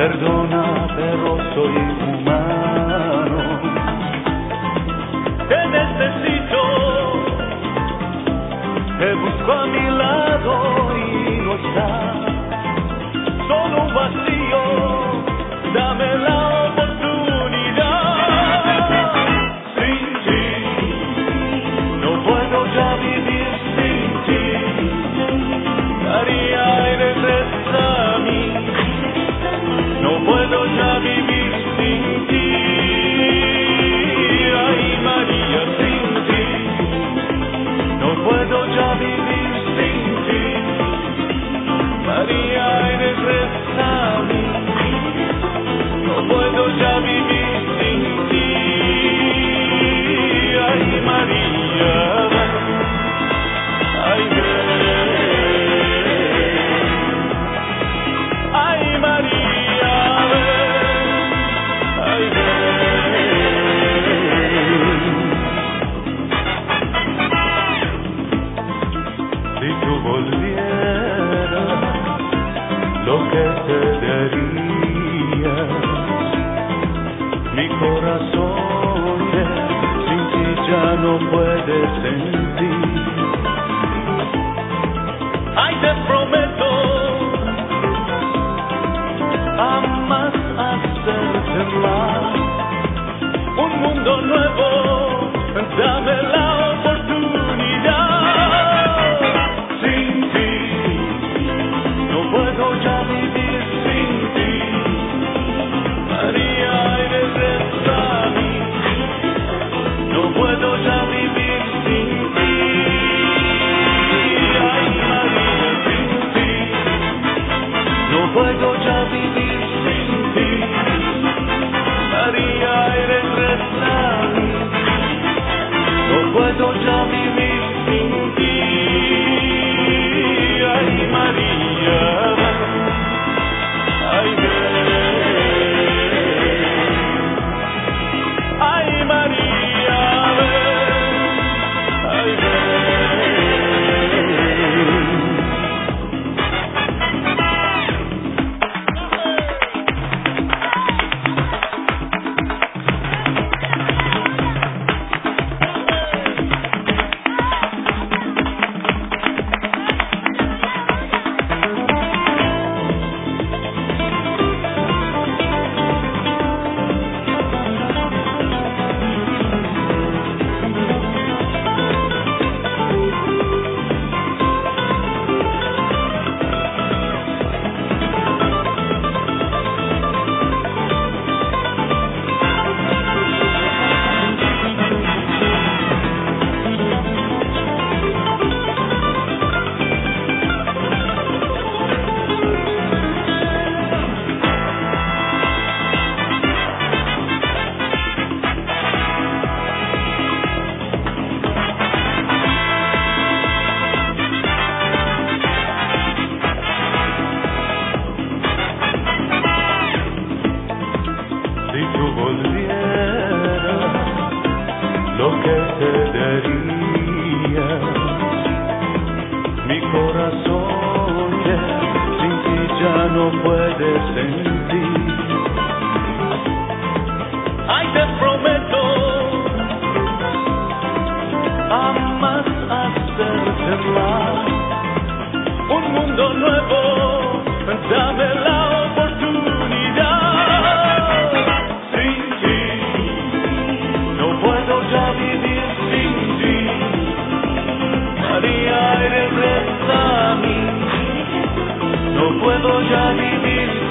Perdona, pero soy humano. Te necesito, te busco a mi lado y no estás. Solo un vacío, dame la oportunidad. Sin ti, no puedo ya vivir sin ti. María, regresa a mí. No puedo ya vivir sin ti. Ay, María, sin ti. No puedo ya vivir sin ti. María, regresa a mí. No puedo ya vivir sin ti. Ay, María, ay, ay, María, ay, si tú volvieras, lo que te daría, mi corazón que sin ti ya no puede sentir. Ay, te prometo jamás hacerte mal. Un mundo nuevo, dame la oportunidad. Sin ti, no puedo ya vivir sin ti. María, regresa a mí. No puedo ya vivir sin ti. Ay, María, sin ti. No puedo ya vivir sin ti. María, regresa a mí. No puedo ya vivir sin ti. Ay, María, ay, ay, María, ay, si tú volvieras, lo que te daría, mi corazón que sin ti ya no puede sentir. Ay, te prometo jamás hacerte mal. Un mundo nuevo, dame la oportunidad. Sin ti, no puedo ya vivir sin ti. María, regresa a mí. No puedo ya vivir